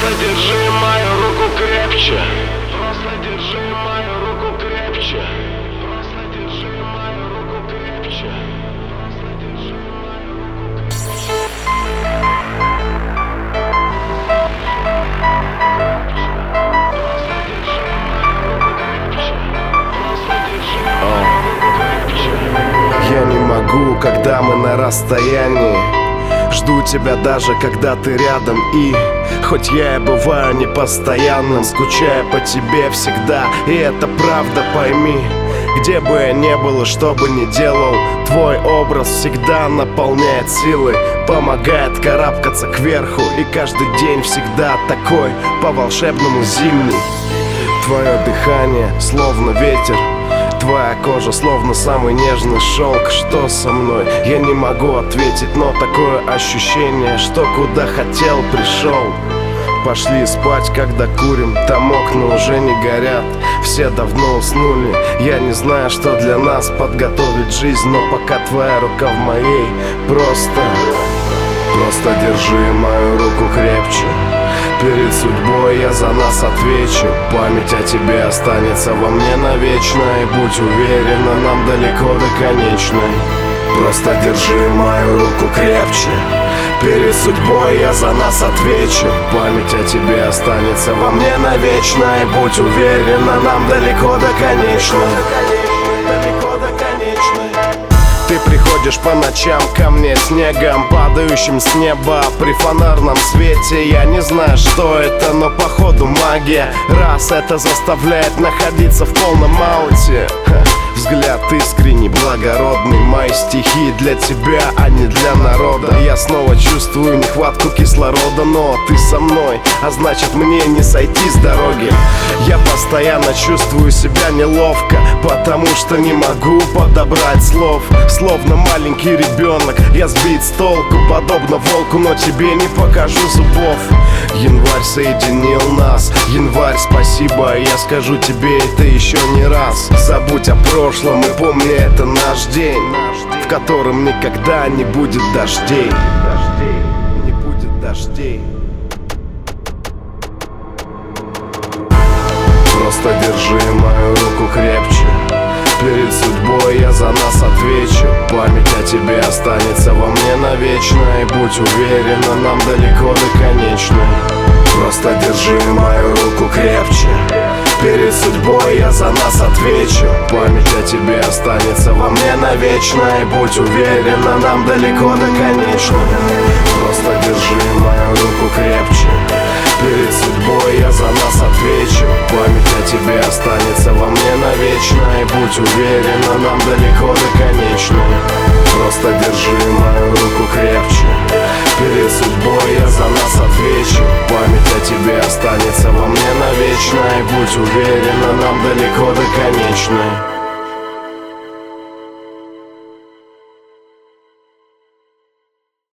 Просто держи мою руку крепче. Просто держи мою руку крепче. Просто держи мою руку крепче. Просто держи мою руку крепче. Я не могу, когда мы на расстоянии. Жду тебя даже, когда ты рядом. И хоть я и бываю непостоянным, скучаю по тебе всегда, и это правда, пойми. Где бы я ни был и что бы ни делал, твой образ всегда наполняет силы, помогает карабкаться кверху. И каждый день всегда такой по-волшебному зимний. Твое дыхание словно ветер, твоя кожа словно самый нежный шелк. Что со мной? Я не могу ответить, но такое ощущение, что куда хотел, пришел. Пошли спать, когда курим, там окна уже не горят, все давно уснули. Я не знаю, что для нас подготовит жизнь, но пока твоя рука в моей, просто держи мою руку крепче. Перед судьбой я за нас отвечу. Память о тебе останется во мне навечно. И будь уверена, нам далеко до конечной. Просто держи мою руку крепче. Перед судьбой я за нас отвечу. Память о тебе останется во мне навечно. И будь уверена, нам далеко до конечной. Далеко до конечной. Ты приходишь по ночам ко мне снегом, падающим с неба при фонарном свете. Я не знаю, что это, но походу магия. Раз это заставляет находиться в полном ауте. Взгляд искренний, благородный. Мои стихи для тебя, а не для народа. Я снова чувствую нехватку кислорода, но ты со мной, а значит мне не сойти с дороги. Я постоянно чувствую себя неловко, потому что не могу подобрать слов. Словно маленький ребенок, я сбит с толку, подобно волку, но тебе не покажу зубов. Январь соединил нас, январь, спасибо, я скажу тебе это еще не раз. Забудь о прошлом и помни, это наш день, в котором никогда не будет дождей. Не будет дождей. Просто держи мою руку крепче. Перед судьбой я за нас отвечу. Память о тебе останется во мне навечно. И будь уверена, нам далеко до конечной. Просто держи мою руку крепче. Перед судьбой я за нас отвечу. Память о тебе останется во мне навечно. И будь уверена, нам далеко до конечной. Просто держи мою руку крепче. Перед судьбой я за нас отвечу. Память о тебе останется во мне навечно. И будь уверена, нам далеко до конечной. Просто держи мою руку крепче. Перед судьбой я за нас отвечу. Память о тебе останется во мне навечно. И будь уверена, нам далеко до конечной.